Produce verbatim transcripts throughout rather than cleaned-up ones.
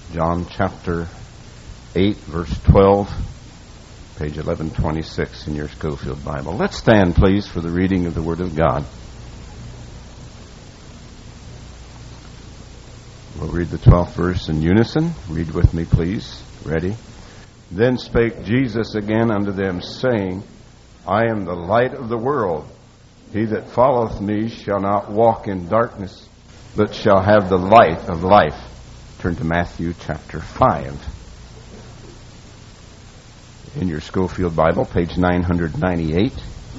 John chapter eight, verse twelve, page eleven twenty-six in your Schofield Bible. Let's stand, please, for the reading of the Word of God. We'll read the twelfth verse in unison. Read with me, please. Ready? Then spake Jesus again unto them, saying, I am the light of the world. He that followeth me shall not walk in darkness, but shall have the light of life. Turn to Matthew chapter five. In your Schofield Bible, page nine ninety-eight.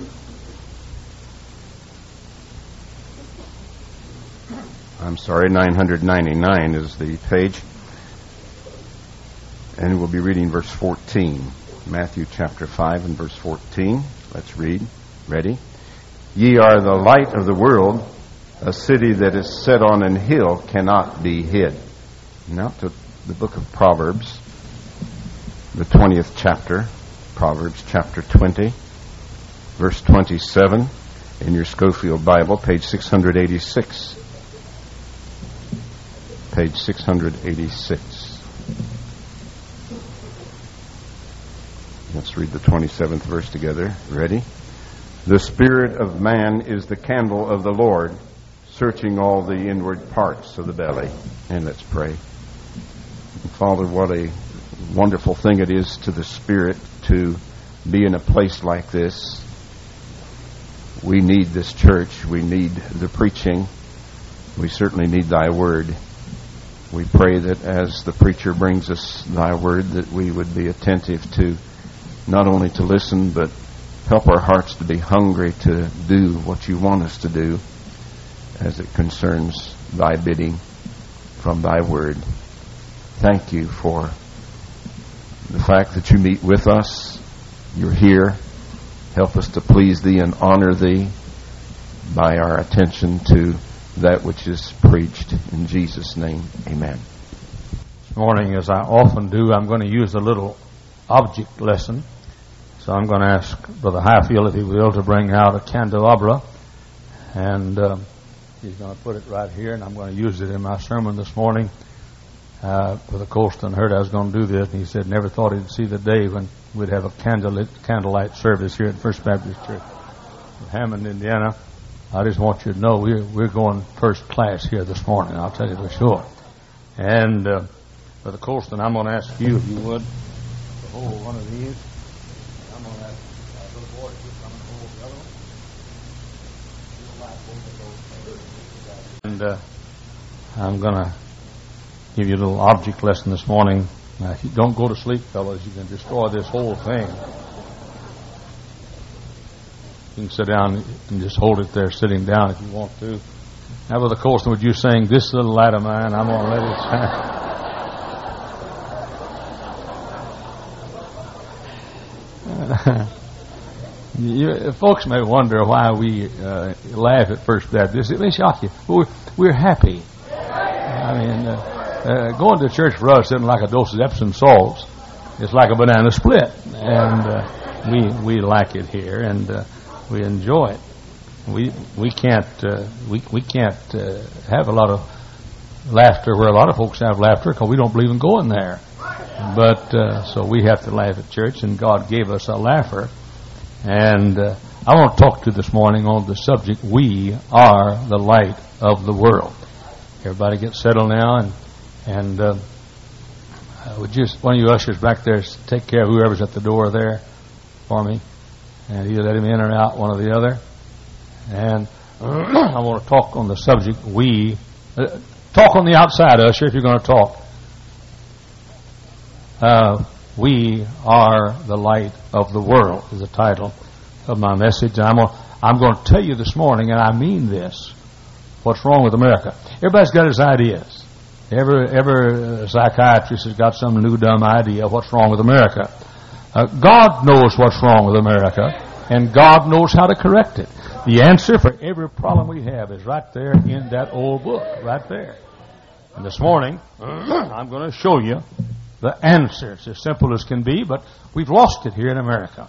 I'm sorry, nine ninety-nine is the page. And we'll be reading verse fourteen. Matthew chapter five and verse fourteen. Let's read. Ready? Ye are the light of the world. A city that is set on an hill cannot be hid. Now to the book of Proverbs, the twentieth chapter. Proverbs chapter twenty, verse twenty-seven. In your Schofield Bible, page six eighty-six. Page six eighty-six. Let's read the twenty-seventh verse together. Ready? The spirit of man is the candle of the Lord, searching all the inward parts of the belly. And let's pray. Father, what a wonderful thing it is to the Spirit to be in a place like this. We need this church. We need the preaching. We certainly need Thy Word. We pray that as the preacher brings us Thy Word, that we would be attentive to not only to listen, but help our hearts to be hungry to do what You want us to do as it concerns Thy bidding from Thy Word. Thank You for the fact that You meet with us. You're here. Help us to please Thee and honor Thee by our attention to that which is preached. In Jesus' name, amen. This morning, as I often do, I'm going to use a little object lesson. So I'm going to ask Brother Highfield, if he will, to bring out a candelabra. And uh, he's going to put it right here, and I'm going to use it in my sermon this morning. Uh, Brother Colston heard I was going to do this, and he said never thought he'd see the day when we'd have a candlelit, candlelight service here at First Baptist Church in Hammond, Indiana. I just want you to know we're we're going first class here this morning. I'll tell you for sure. And uh, Brother Colston, I'm going to ask you, if you would, to hold one of these. I'm going to ask uh, Brother Boyd to come and hold the other one. And uh, I'm going to give you a little object lesson this morning. Now, if you don't go to sleep, fellas, you can destroy this whole thing. You can sit down and just hold it there, sitting down if you want to. Now, Brother Colston, would you sing, This Little Light of Mine, I'm going to let it shine. You, folks may wonder why we uh, laugh at First Baptist. It may shock you. We're, we're happy. I mean, uh, uh, going to church for us isn't like a dose of Epsom salts. It's like a banana split. And uh, we we like it here, and uh, we enjoy it. We we can't uh, we we can't uh, have a lot of laughter where a lot of folks have laughter because we don't believe in going there. But uh, so we have to laugh at church, and God gave us a laugher. And uh, I want to talk to you this morning on the subject, we are the light of the world. Everybody get settled now, and and uh, would you, one of you ushers back there, take care of whoever's at the door there for me, and either let him in or out, one or the other. And I want to talk on the subject, we, uh, talk on the outside, usher, if you're going to talk. Uh, we are the light of the world is the title of my message. And I'm going, I'm going to tell you this morning, and I mean this, what's wrong with America. Everybody's got his ideas. Every, every psychiatrist has got some new dumb idea of what's wrong with America. Uh, God knows what's wrong with America, and God knows how to correct it. The answer for every problem we have is right there in that old book, right there. And this morning, I'm going to show you the answer. It's as simple as can be, but we've lost it here in America.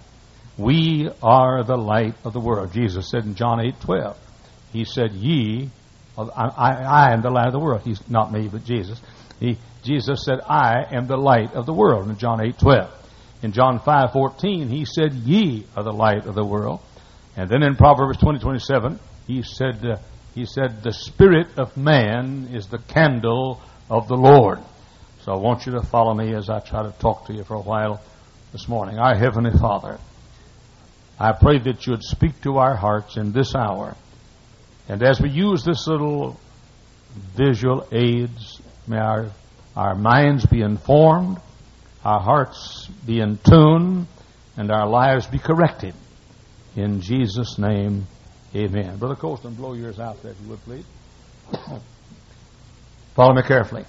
We are the light of the world. Jesus said in John eight twelve, He said, Ye of, I, I, I am the light of the world. He's not me, but Jesus. He, Jesus said, I am the light of the world in John eight twelve. In John five fourteen, he said, ye are the light of the world. And then in Proverbs twenty twenty-seven, he said, uh, he said, the spirit of man is the candle of the Lord. So I want you to follow me as I try to talk to you for a while this morning. Our Heavenly Father, I pray that you would speak to our hearts in this hour. And as we use this little visual aids, may our, our minds be informed, our hearts be in tune, and our lives be corrected. In Jesus' name, amen. Brother Colston, blow yours out there, if you would, please. Follow me carefully.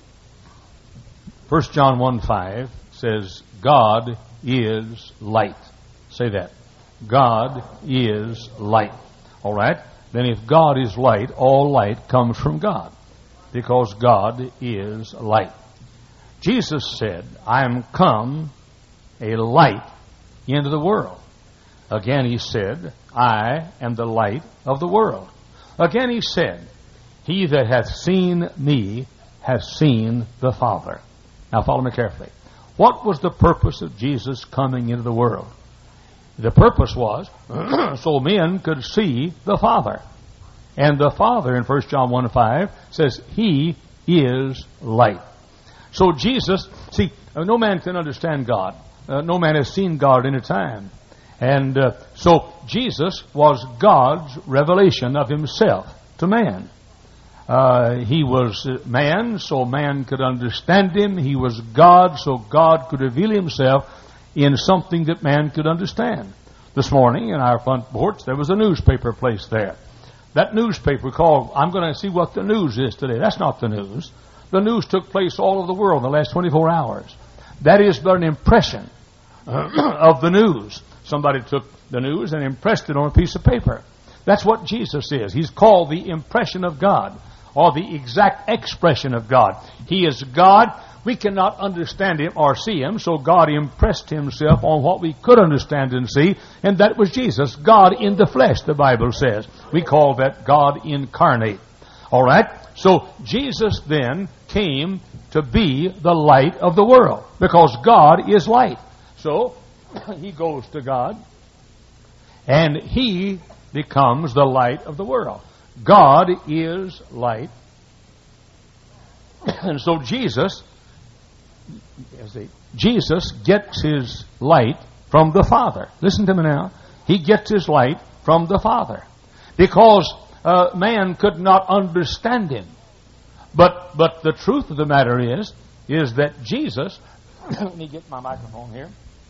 First John one five says, God is light. Say that. God is light. All right? Then if God is light, all light comes from God, because God is light. Jesus said, I am come a light into the world. Again he said, I am the light of the world. Again he said, he that hath seen me hath seen the Father. Now follow me carefully. What was the purpose of Jesus coming into the world? The purpose was so men could see the Father. And the Father in First John one five says, he is light. So Jesus, see, no man can understand God. Uh, no man has seen God at any time. And uh, so Jesus was God's revelation of himself to man. Uh, he was man, so man could understand him. He was God, so God could reveal himself in something that man could understand. This morning in our front porch, there was a newspaper placed there. That newspaper called, I'm going to see what the news is today. That's not the news. The news took place all over the world in the last twenty-four hours. That is but an impression of the news. Somebody took the news and impressed it on a piece of paper. That's what Jesus is. He's called the impression of God, or the exact expression of God. He is God. We cannot understand him or see him, so God impressed himself on what we could understand and see, and that was Jesus, God in the flesh, the Bible says. We call that God incarnate. All right? So Jesus then came to be the light of the world, because God is light. So he goes to God, and he becomes the light of the world. God is light. And so Jesus, Jesus gets his light from the Father. Listen to me now. He gets his light from the Father, because uh, man could not understand him. But but the truth of the matter is, is that Jesus, let me get my microphone here.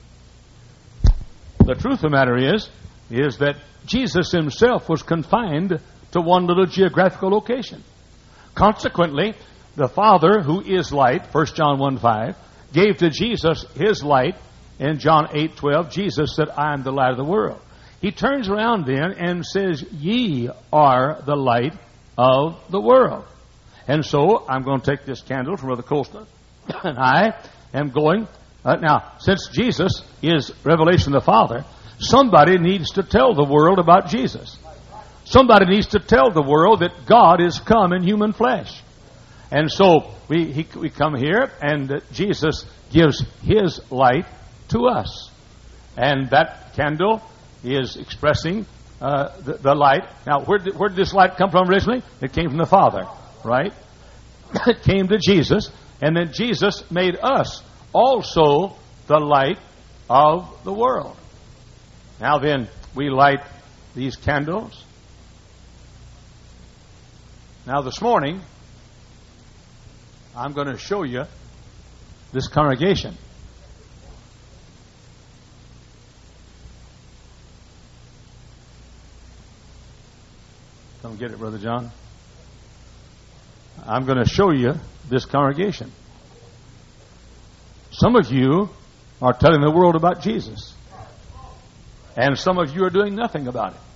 The truth of the matter is, is that Jesus himself was confined to one little geographical location. Consequently, the Father, who is light, First John one five, gave to Jesus his light. In John eight twelve, Jesus said, I am the light of the world. He turns around then and says, ye are the light of the world. And so, I'm going to take this candle from Brother Colston, and I am going, uh, now, since Jesus is revelation of the Father, somebody needs to tell the world about Jesus. Somebody needs to tell the world that God is come in human flesh. And so we he, we come here, and uh, Jesus gives his light to us. And that candle is expressing uh, the, the light. Now, where did, where did this light come from originally? It came from the Father, right? It came to Jesus, and then Jesus made us also the light of the world. Now then, we light these candles. Now this morning, I'm going to show you this congregation. Come get it, Brother John. I'm going to show you this congregation. Some of you are telling the world about Jesus, and some of you are doing nothing about it.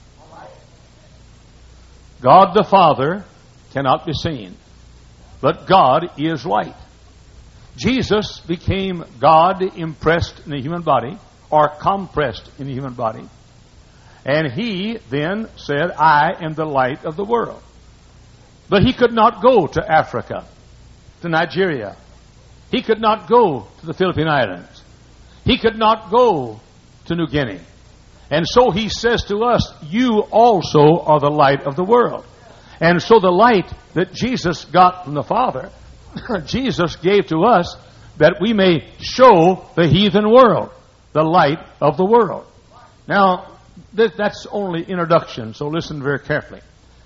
God the Father cannot be seen, but God is light. Jesus became God impressed in the human body, or compressed in the human body. And he then said, I am the light of the world. But he could not go to Africa, to Nigeria. He could not go to the Philippine Islands. He could not go to New Guinea. And so he says to us, you also are the light of the world. And so the light that Jesus got from the Father, Jesus gave to us that we may show the heathen world the light of the world. Now, th- that's only introduction, so listen very carefully.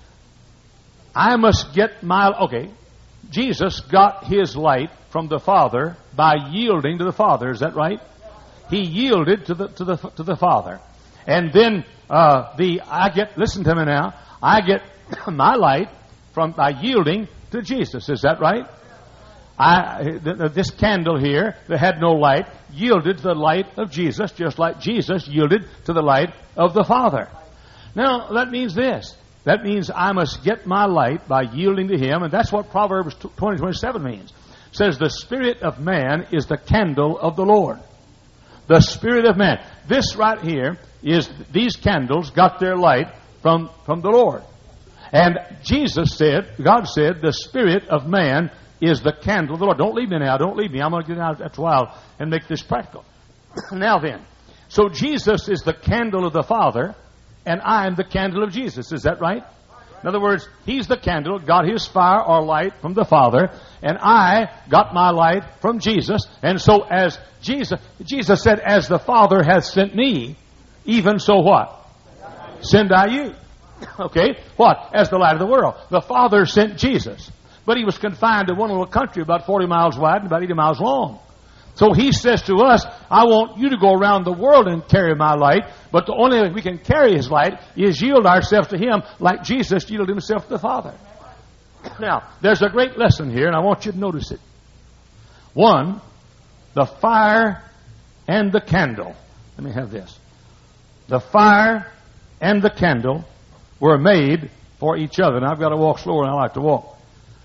I must get my... Okay, Jesus got his light from the Father by yielding to the Father. Is that right? He yielded to the to the to the Father, and then uh, the I get. Listen to me now. I get my light from by yielding to Jesus. Is that right? I th- th- this candle here that had no light yielded to the light of Jesus, just like Jesus yielded to the light of the Father. Now that means this. That means I must get my light by yielding to Him, and that's what Proverbs twenty twenty-seven means. It says, the spirit of man is the candle of the Lord. The spirit of man. This right here is, these candles got their light from, from the Lord. And Jesus said, God said, the spirit of man is the candle of the Lord. Don't leave me now. Don't leave me. I'm going to get out after a while and make this practical. Now then, so Jesus is the candle of the Father, and I am the candle of Jesus. Is that right? In other words, He's the candle, got His fire or light from the Father, and I got my light from Jesus. And so as Jesus, Jesus said, as the Father hath sent me, even so what? Send I you. Okay? What? As the light of the world. The Father sent Jesus. But He was confined to one little country about forty miles wide and about eighty miles long. So He says to us, I want you to go around the world and carry my light, but the only way we can carry His light is yield ourselves to Him like Jesus yielded Himself to the Father. Now, there's a great lesson here, and I want you to notice it. One, the fire and the candle. Let me have this. The fire and the candle were made for each other. Now, I've got to walk slower than I like to walk.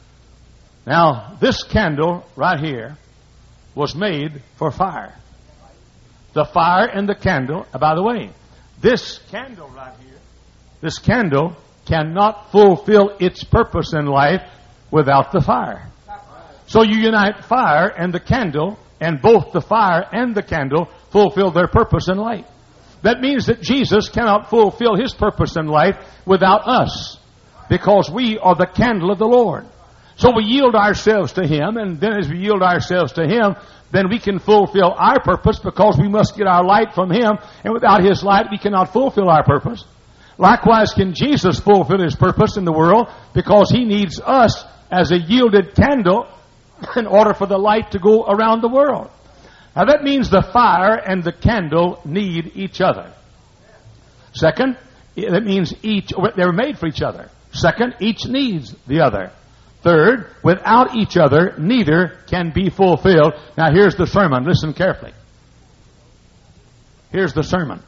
Now, this candle right here was made for fire. The fire and the candle, by the way, this candle right here, this candle cannot fulfill its purpose in life without the fire. So you unite fire and the candle, and both the fire and the candle fulfill their purpose in life. That means that Jesus cannot fulfill His purpose in life without us, because we are the candle of the Lord. So we yield ourselves to Him, and then as we yield ourselves to Him, then we can fulfill our purpose, because we must get our light from Him, and without His light we cannot fulfill our purpose. Likewise, can Jesus fulfill His purpose in the world, because He needs us as a yielded candle in order for the light to go around the world. Now that means the fire and the candle need each other. Second, that means each, they're made for each other. Second, each needs the other. Third, without each other, neither can be fulfilled. Now here's the sermon. Listen carefully. Here's the sermon.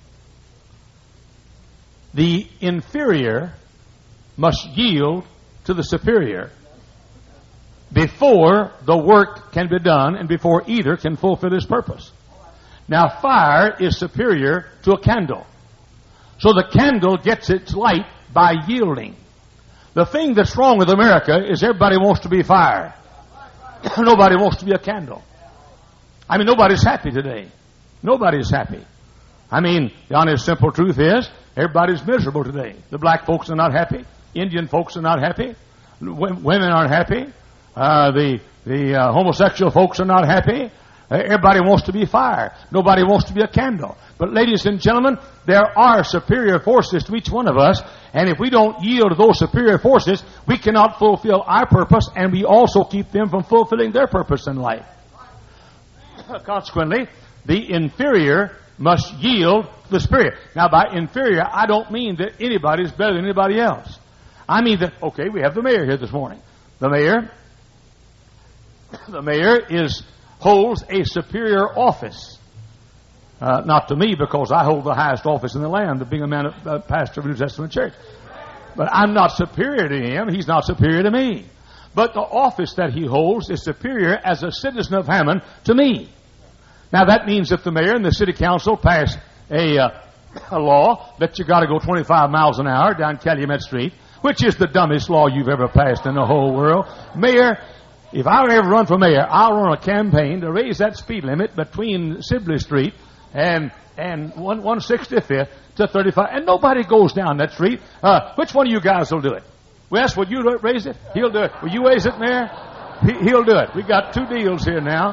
The inferior must yield to the superior before the work can be done and before either can fulfill its purpose. Now fire is superior to a candle. So the candle gets its light by yielding. The thing that's wrong with America is everybody wants to be fire. Nobody wants to be a candle. I mean, nobody's happy today. Nobody's happy. I mean, the honest, simple truth is, everybody's miserable today. The black folks are not happy. Indian folks are not happy. W- women aren't happy. Uh, the the uh, homosexual folks are not happy. Everybody wants to be fire. Nobody wants to be a candle. But ladies and gentlemen, there are superior forces to each one of us, and if we don't yield to those superior forces, we cannot fulfill our purpose, and we also keep them from fulfilling their purpose in life. Consequently, the inferior must yield to the superior. Now, by inferior, I don't mean that anybody is better than anybody else. I mean that, okay, we have the mayor here this morning. The mayor, the mayor is... holds a superior office. Uh, not to me, because I hold the highest office in the land, of being a man, a pastor of a New Testament church. But I'm not superior to him. He's not superior to me. But the office that he holds is superior as a citizen of Hammond to me. Now that means that the mayor and the city council pass a, uh, a law that you got to go twenty-five miles an hour down Calumet Street, Which is the dumbest law you've ever passed in the whole world? Mayor, if I ever run for mayor, I'll run a campaign to raise that speed limit between Sibley Street and and one sixty-fifth to thirty-five. And nobody goes down that street. Uh, which one of you guys will do it? Wes, would you raise it? He'll do it. Will you raise it, Mayor? He, he'll do it. We got two deals here now.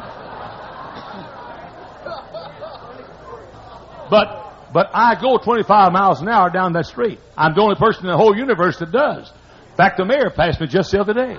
But but I go twenty-five miles an hour down that street. I'm the only person in the whole universe that does. In fact, the mayor passed me just the other day.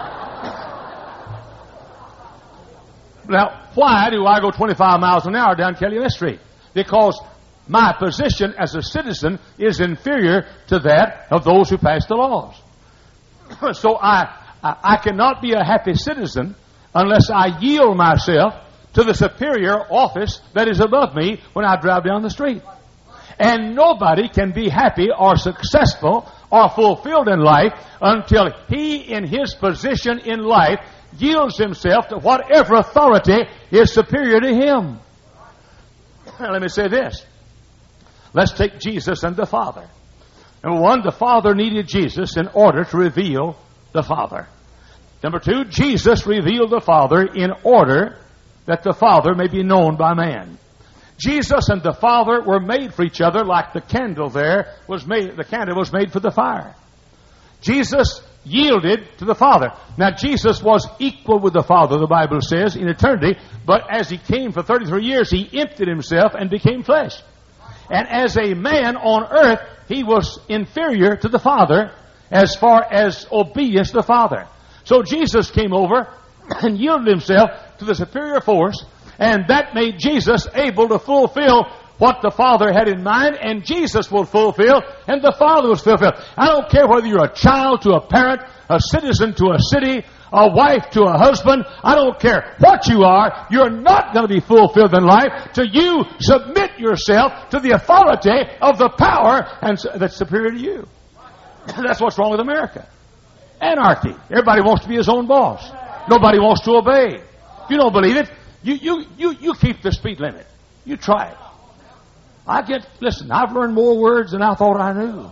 Now, why do I go twenty-five miles an hour down Calumet Street? Because my position as a citizen is inferior to that of those who pass the laws. So I, I, I cannot be a happy citizen unless I yield myself to the superior office that is above me when I drive down the street. And nobody can be happy or successful or fulfilled in life until he, in his position in life, yields himself to whatever authority is superior to him. Let me say this. Let's take Jesus and the Father. Number one, the Father needed Jesus in order to reveal the Father. Number two, Jesus revealed the Father in order that the Father may be known by man. Jesus and the Father were made for each other like the candle there was made, the candle was made for the fire. Jesus yielded to the Father. Now, Jesus was equal with the Father, the Bible says, in eternity, but as he came for thirty-three years, he emptied himself and became flesh. And as a man on earth, he was inferior to the Father as far as obedience to the Father. So Jesus came over and yielded himself to the superior force, and that made Jesus able to fulfill what the Father had in mind, and Jesus will fulfill, and the Father was fulfilled. I don't care whether you're a child to a parent, a citizen to a city, a wife to a husband. I don't care what you are. You're not going to be fulfilled in life till you submit yourself to the authority of the power and that's superior to you. That's what's wrong with America. Anarchy. Everybody wants to be his own boss. Nobody wants to obey. If you don't believe it, you, you, you, you keep the speed limit. You try it. I get, listen, I've learned more words than I thought I knew.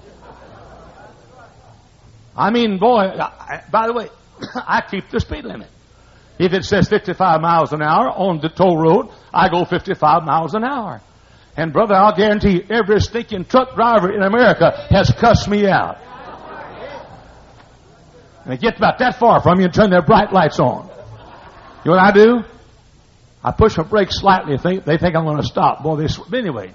I mean, boy, I, by the way, I keep the speed limit. If it says fifty-five miles an hour on the toll road, I go fifty-five miles an hour. And brother, I'll guarantee you, every stinking truck driver in America has cussed me out. And they get about that far from you and turn their bright lights on. You know what I do? I push my brakes slightly. Think, they think I'm going to stop. Boy, they sw- anyway.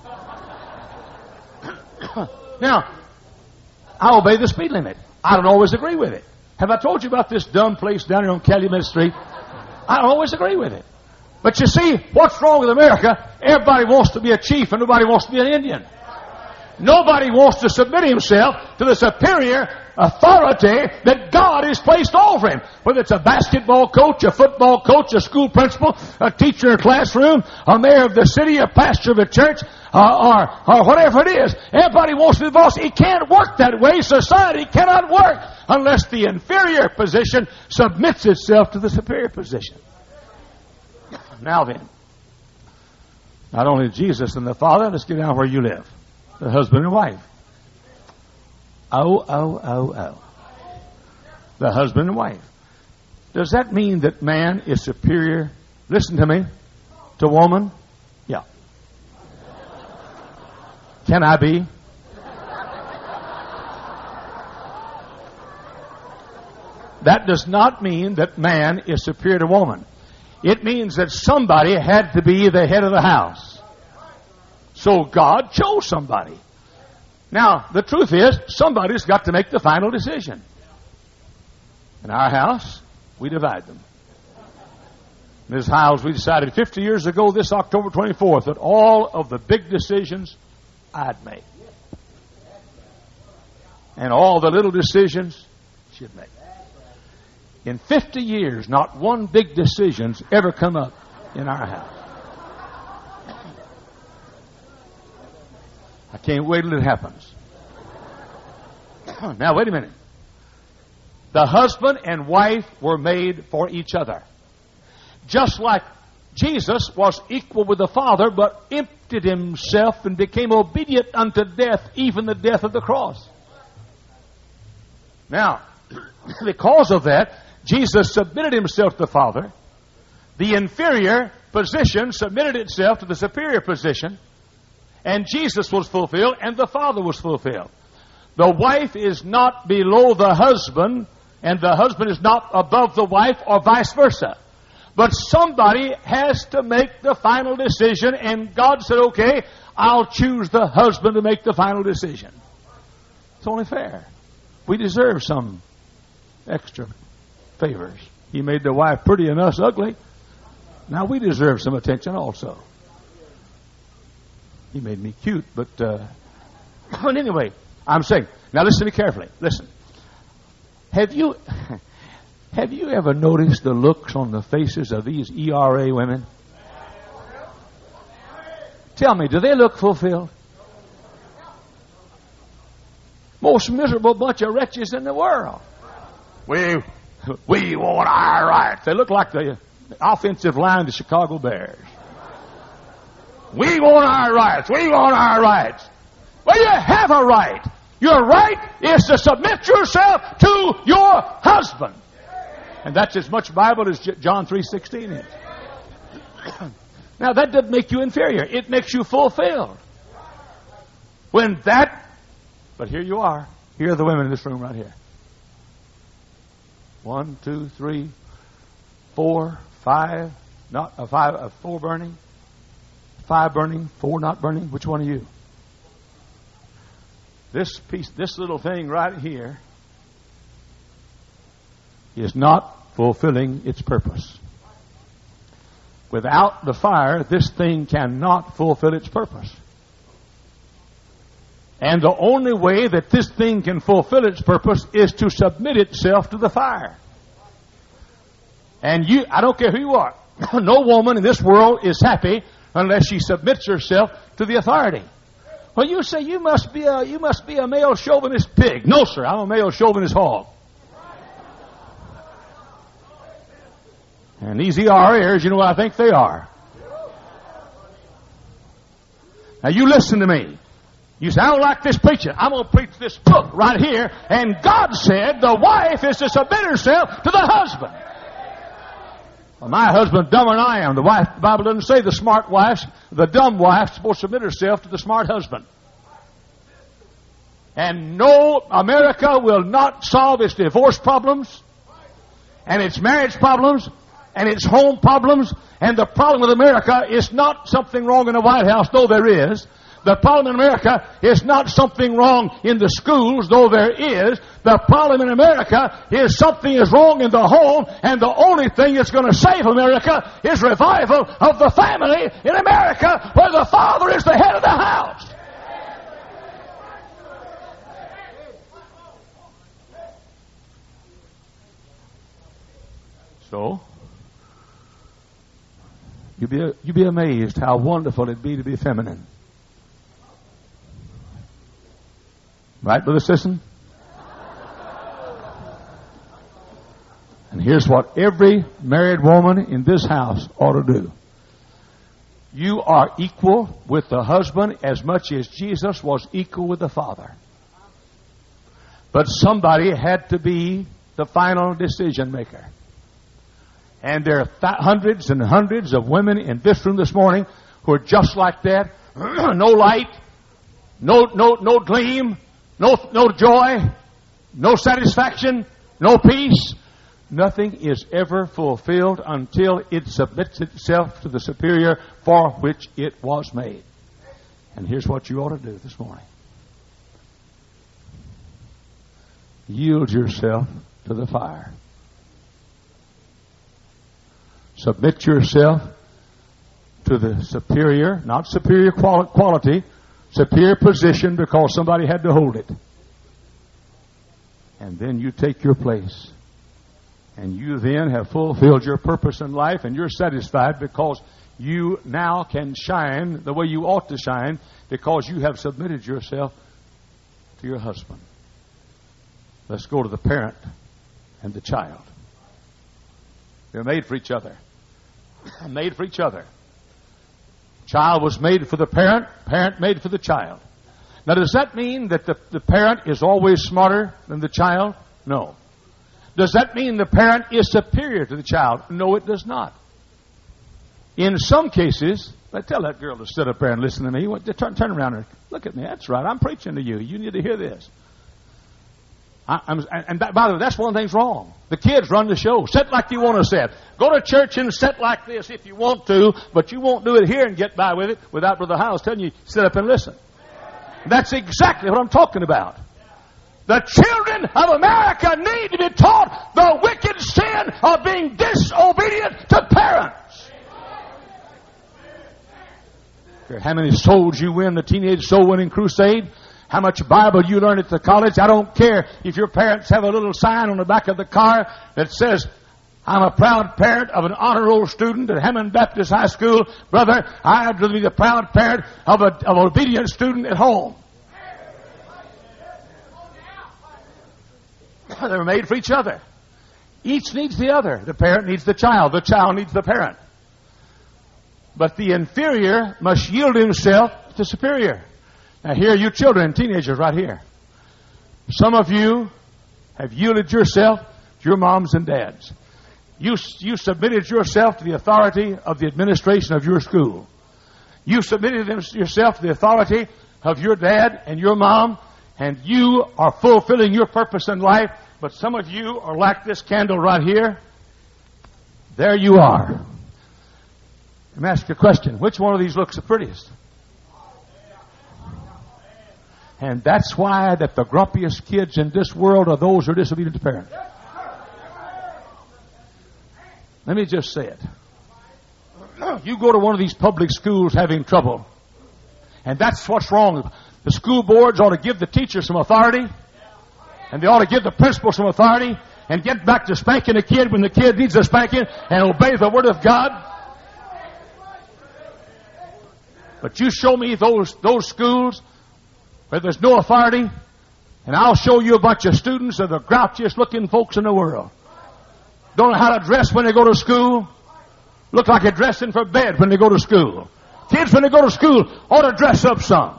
Now, I obey the speed limit. I don't always agree with it. Have I told you about this dumb place down here on Calumet Street? I don't always agree with it. But you see, what's wrong with America? Everybody wants to be a chief and nobody wants to be an Indian. Nobody wants to submit himself to the superior authority that God has placed over him. Whether it's a basketball coach, a football coach, a school principal, a teacher in a classroom, a mayor of the city, a pastor of a church, uh, or, or whatever it is. Everybody wants to be the boss. It can't work that way. Society cannot work unless the inferior position submits itself to the superior position. Now then, not only Jesus and the Father, let's get down where you live. The husband and wife. Oh, oh, oh, oh. The husband and wife. Does that mean that man is superior, listen to me, to woman? Yeah. Can I be? That does not mean that man is superior to woman. It means that somebody had to be the head of the house. So God chose somebody. Now, the truth is, somebody's got to make the final decision. In our house, we divide them. In this house, we decided fifty years ago, this October twenty-fourth, that all of the big decisions I'd make. And all the little decisions she'd make. In fifty years, not one big decision's ever come up in our house. I can't wait till it happens. Now, wait a minute. The husband and wife were made for each other. Just like Jesus was equal with the Father, but emptied himself and became obedient unto death, even the death of the cross. Now, because of that, Jesus submitted himself to the Father. The inferior position submitted itself to the superior position. And Jesus was fulfilled, and the Father was fulfilled. The wife is not below the husband, and the husband is not above the wife, or vice versa. But somebody has to make the final decision, and God said, okay, I'll choose the husband to make the final decision. It's only fair. We deserve some extra favors. He made the wife pretty and us ugly. Now we deserve some attention also. He made me cute, but uh, but anyway, I'm saying, now listen to me carefully. Listen. Have you have you ever noticed the looks on the faces of these E R A women? Tell me, do they look fulfilled? Most miserable bunch of wretches in the world. We we want our rights. They look like the offensive line of the Chicago Bears. We want our rights. We want our rights. Well, you have a right. Your right is to submit yourself to your husband. And that's as much Bible as John three sixteen is. Now, that doesn't make you inferior. It makes you fulfilled. When that... But here you are. Here are the women in this room right here. One, two, three, four, five. Not a five, a four burning. Five burning, four not burning. Which one are you? This piece, this little thing right here is not fulfilling its purpose. Without the fire, this thing cannot fulfill its purpose. And the only way that this thing can fulfill its purpose is to submit itself to the fire. And you, I don't care who you are, no woman in this world is happy unless she submits herself to the authority. Well, you say you must be a you must be a male chauvinist pig. No, sir, I'm a male chauvinist hog. And these E R As, you know what I think they are. Now you listen to me. You say, I don't like this preaching. I'm going to preach this book right here. And God said the wife is to submit herself to the husband. Well, my husband's dumber than I am. The wife, the Bible doesn't say the smart wife, the dumb wife is supposed to submit herself to the smart husband. And no, America will not solve its divorce problems and its marriage problems and its home problems. And the problem with America is not something wrong in the White House, though there is. The problem in America is not something wrong in the schools, though there is. The problem in America is something is wrong in the home, and the only thing that's going to save America is revival of the family in America, where the father is the head of the house. So, you'd be, you'd be amazed how wonderful it'd be to be feminine. Right, Brother Sisson? And here's what every married woman in this house ought to do. You are equal with the husband as much as Jesus was equal with the Father. But somebody had to be the final decision maker. And there are th- hundreds and hundreds of women in this room this morning who are just like that. No light, no, no, no gleam, no, no joy, no satisfaction, no peace. Nothing is ever fulfilled until it submits itself to the superior for which it was made. And here's what you ought to do this morning. Yield yourself to the fire. Submit yourself to the superior, not superior quali- quality, superior position because somebody had to hold it. And then you take your place. And you then have fulfilled your purpose in life, and you're satisfied because you now can shine the way you ought to shine because you have submitted yourself to your husband. Let's go to the parent and the child. They're made for each other. Made for each other. Child was made for the parent, parent made for the child. Now, does that mean that the, the parent is always smarter than the child? No. Does that mean the parent is superior to the child? No, it does not. In some cases, I tell that girl to sit up there and listen to me. Turn, turn around and look at me. That's right. I'm preaching to you. You need to hear this. I, I'm, and by the way, that's one of the things wrong. The kids run the show. Sit like you want to sit. Go to church and sit like this if you want to, but you won't do it here and get by with it without Brother Howells telling you, sit up and listen. That's exactly what I'm talking about. The children of America need to be taught the wicked sin of being disobedient to parents. How many souls you win the teenage soul winning crusade, how much Bible you learn at the college. I don't care if your parents have a little sign on the back of the car that says, I'm a proud parent of an honor roll student at Hammond Baptist High School. Brother, I'd rather be the proud parent of, a, of an obedient student at home. They're made for each other. Each needs the other. The parent needs the child. The child needs the parent. But the inferior must yield himself to the superior. Now here, you children and teenagers right here. Some of you have yielded yourself to your moms and dads. You, you submitted yourself to the authority of the administration of your school. You submitted yourself to the authority of your dad and your mom, and you are fulfilling your purpose in life. But some of you are like this candle right here. There you are. Let me ask you a question. Which one of these looks the prettiest? And that's why that the grumpiest kids in this world are those who are disobedient to parents. Let me just say it. You go to one of these public schools having trouble, and that's what's wrong. The school boards ought to give the teacher some authority, and they ought to give the principal some authority, and get back to spanking the kid when the kid needs a spanking, and obey the Word of God. But you show me those those schools where there's no authority, and I'll show you a bunch of students that are the grouchiest looking folks in the world. Don't know how to dress when they go to school. Look like they're dressing for bed when they go to school. Kids, when they go to school, ought to dress up some.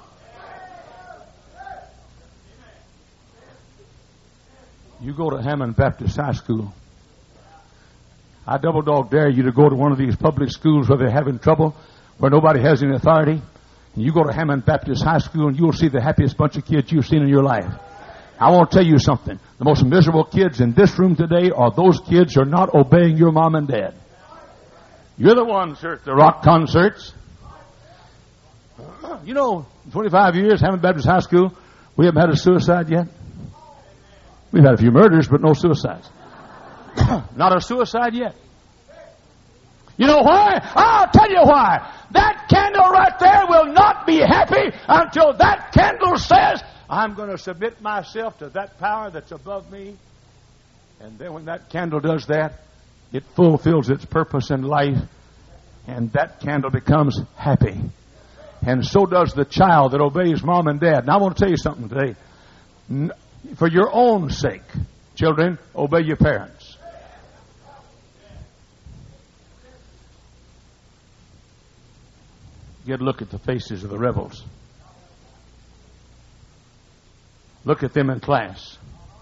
You go to Hammond Baptist High School. I double dog dare you to go to one of these public schools where they're having trouble, where nobody has any authority. And you go to Hammond Baptist High School and you'll see the happiest bunch of kids you've seen in your life. I want to tell you something. The most miserable kids in this room today are those kids who are not obeying your mom and dad. You're the ones who are at the rock concerts. You know, twenty-five years, Hammond Baptist High School, we haven't had a suicide yet. We've had a few murders, but no suicides. Not a suicide yet. You know why? I'll tell you why. That candle right there will not be happy until that candle says, I'm going to submit myself to that power that's above me. And then when that candle does that, it fulfills its purpose in life, and that candle becomes happy. And so does the child that obeys mom and dad. Now I want to tell you something today. For your own sake, children, obey your parents. Get a look at the faces of the rebels. Look at them in class.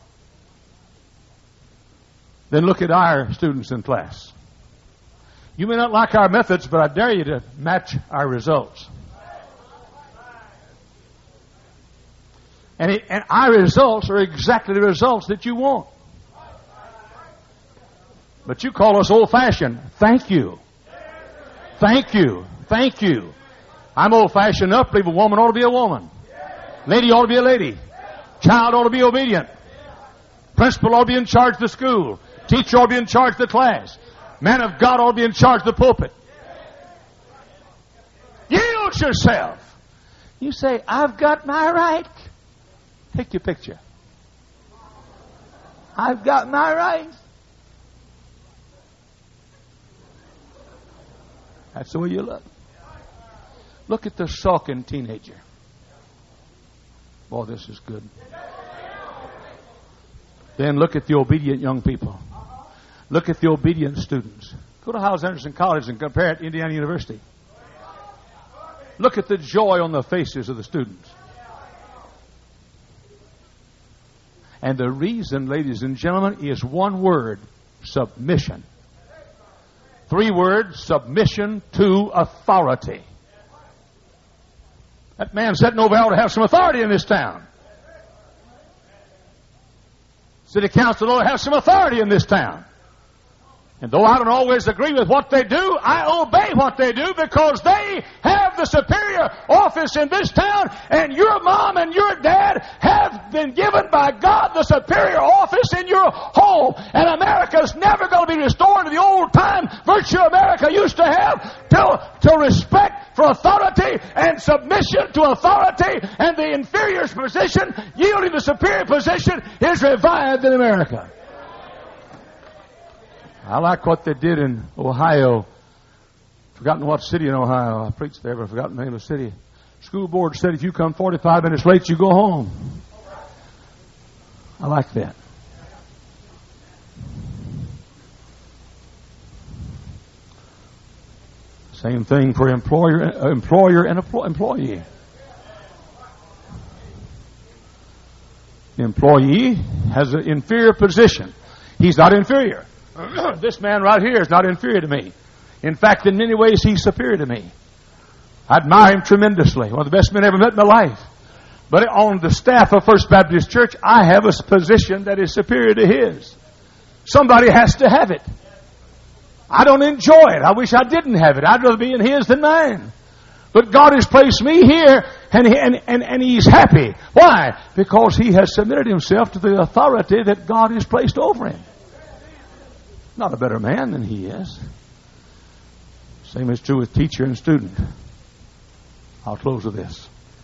Then look at our students in class. You may not like our methods, but I dare you to match our results. And, it, and our results are exactly the results that you want. But you call us old-fashioned. Thank you. Thank you. Thank you. I'm old-fashioned enough to believe a woman ought to be a woman. Lady ought to be a lady. Child ought to be obedient. Principal ought to be in charge of the school. Teacher ought to be in charge of the class. Man of God ought to be in charge of the pulpit. Yield yourself. You say, I've got my right. Take your picture. I've got my rights. That's the way you look. Look at the sulking teenager. Boy, this is good. Then look at the obedient young people. Look at the obedient students. Go to Howells Anderson College and compare it to Indiana University. Look at the joy on the faces of the students. And the reason, ladies and gentlemen, is one word: submission. Three words: submission to authority. That man sitting over there ought to have some authority in this town. City council ought to have some authority in this town. And though I don't always agree with what they do, I obey what they do because they have the superior office in this town, and your mom and your dad have been given by God the superior office in your home. And America's never going to be restored to the old time virtue America used to have, to, to respect for authority and submission to authority, and the inferior's position yielding the superior position is revived in America. I like what they did in Ohio. Forgotten what city in Ohio. I preached there, but I've forgotten the name of the city. School board said if you come forty-five minutes late, you go home. I like that. Same thing for employer, uh, employer and employee. The employee has an inferior position. He's not inferior. This man right here is not inferior to me. In fact, in many ways, he's superior to me. I admire him tremendously. One of the best men I ever met in my life. But on the staff of First Baptist Church, I have a position that is superior to his. Somebody has to have it. I don't enjoy it. I wish I didn't have it. I'd rather be in his than mine. But God has placed me here, and, he, and, and, and he's happy. Why? Because he has submitted himself to the authority that God has placed over him. Not a better man than he is. Same is true with teacher and student. I'll close with this.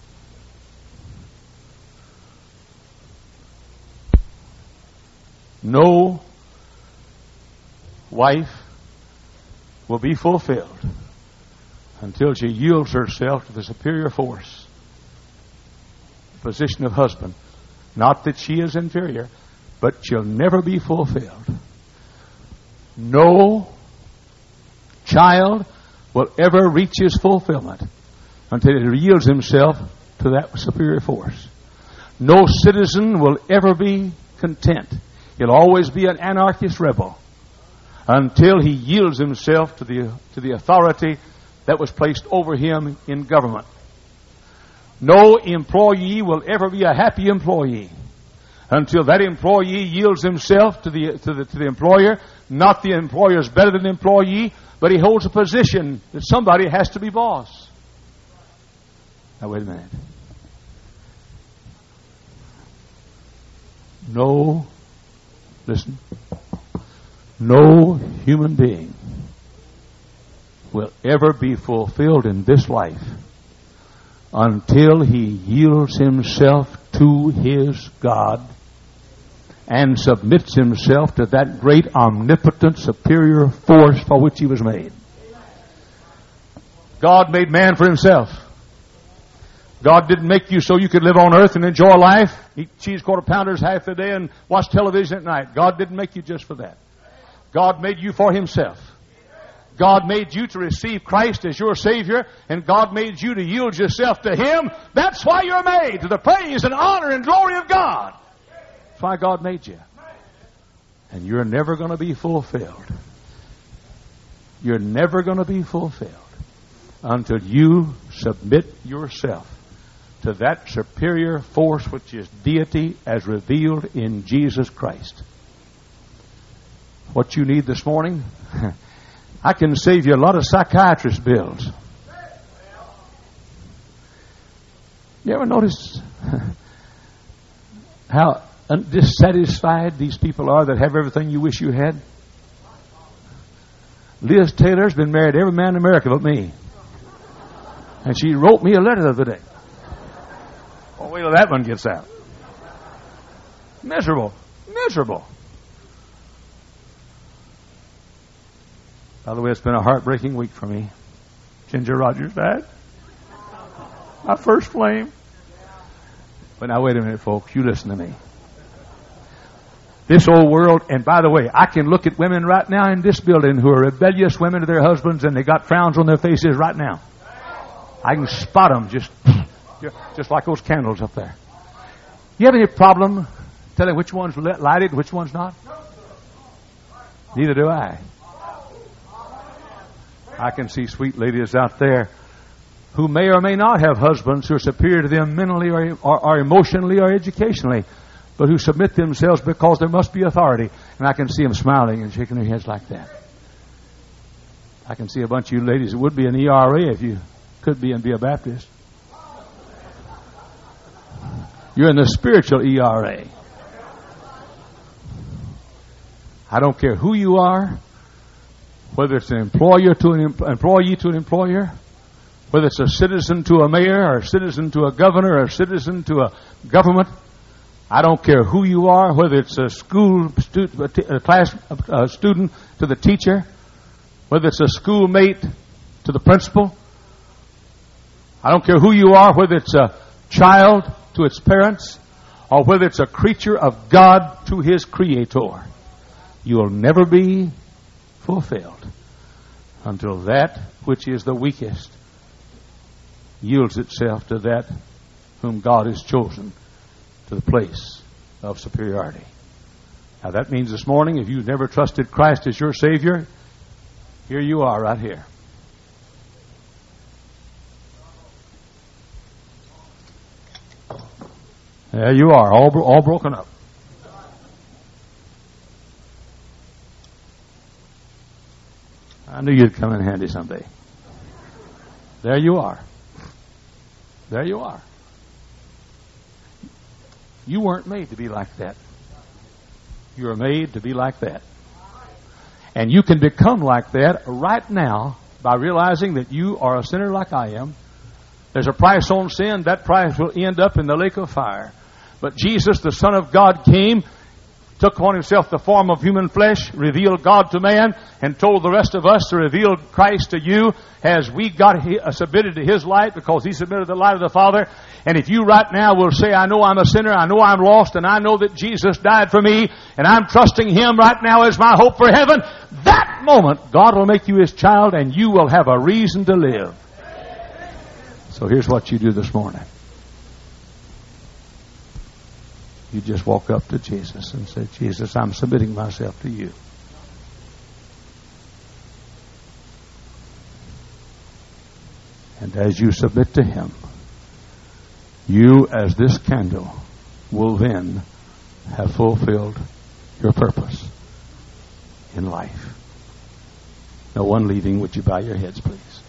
No wife will be fulfilled until she yields herself to the superior force, the position of husband. Not that she is inferior, but she'll never be fulfilled. No child will ever reach his fulfillment until he yields himself to that superior force. No citizen will ever be content. He'll always be an anarchist rebel until he yields himself to the, to the authority that was placed over him in government. No employee will ever be a happy employee until that employee yields himself to the, to the, to the employer. Not the employer is better than the employee, but he holds a position that somebody has to be boss. Now, wait a minute. No, listen, no human being will ever be fulfilled in this life until he yields himself to his God and submits himself to that great omnipotent superior force for which he was made. God made man for himself. God didn't make you so you could live on earth and enjoy life, eat cheese quarter pounders half the day and watch television at night. God didn't make you just for that. God made you for himself. God made you to receive Christ as your Savior, and God made you to yield yourself to him. That's why you're made, to the praise and honor and glory of God. That's why God made you. And you're never going to be fulfilled. You're never going to be fulfilled until you submit yourself to that superior force which is deity as revealed in Jesus Christ. What you need this morning, I can save you a lot of psychiatrist bills. You ever notice how dissatisfied these people are that have everything you wish you had? Liz Taylor's been married to every man in America but me. And she wrote me a letter the other day. Oh, wait till that one gets out. Miserable. Miserable. By the way, it's been a heartbreaking week for me. Ginger Rogers died. My first flame. But now, wait a minute, folks. You listen to me. This old world, and by the way, I can look at women right now in this building who are rebellious women to their husbands, and they got frowns on their faces right now. I can spot them just, just like those candles up there. You have any problem tell him which one's lighted and which one's not? Neither do I. I can see sweet ladies out there who may or may not have husbands who are superior to them mentally or, or, or emotionally or educationally, but who submit themselves because there must be authority. And I can see them smiling and shaking their heads like that. I can see a bunch of you ladies that would be an E R A if you could be and be a Baptist. You're in the spiritual E R A. I don't care who you are, whether it's an employer to an em- employee to an employer, whether it's a citizen to a mayor or a citizen to a governor or a citizen to a government. I don't care who you are, whether it's a school stu- a class a student to the teacher, whether it's a schoolmate to the principal. I don't care who you are, whether it's a child to its parents, or whether it's a creature of God to his Creator. You'll never be fulfilled until that which is the weakest yields itself to that whom God has chosen to the place of superiority. Now that means this morning, if you've never trusted Christ as your Savior, here you are right here. There you are, all, bro- all broken up. I knew you'd come in handy someday. There you are. There you are. You weren't made to be like that. You were made to be like that. And you can become like that right now by realizing that you are a sinner like I am. There's a price on sin. That price will end up in the lake of fire. But Jesus, the Son of God, came, took on himself the form of human flesh, revealed God to man, and told the rest of us to reveal Christ to you as we got submitted to his light because he submitted the light of the Father. And if you right now will say, I know I'm a sinner, I know I'm lost, and I know that Jesus died for me, and I'm trusting him right now as my hope for heaven, that moment God will make you his child and you will have a reason to live. So here's what you do this morning. You just walk up to Jesus and say, Jesus, I'm submitting myself to you. And as you submit to him, you as this candle will then have fulfilled your purpose in life. No one leaving. Would you bow your heads, please?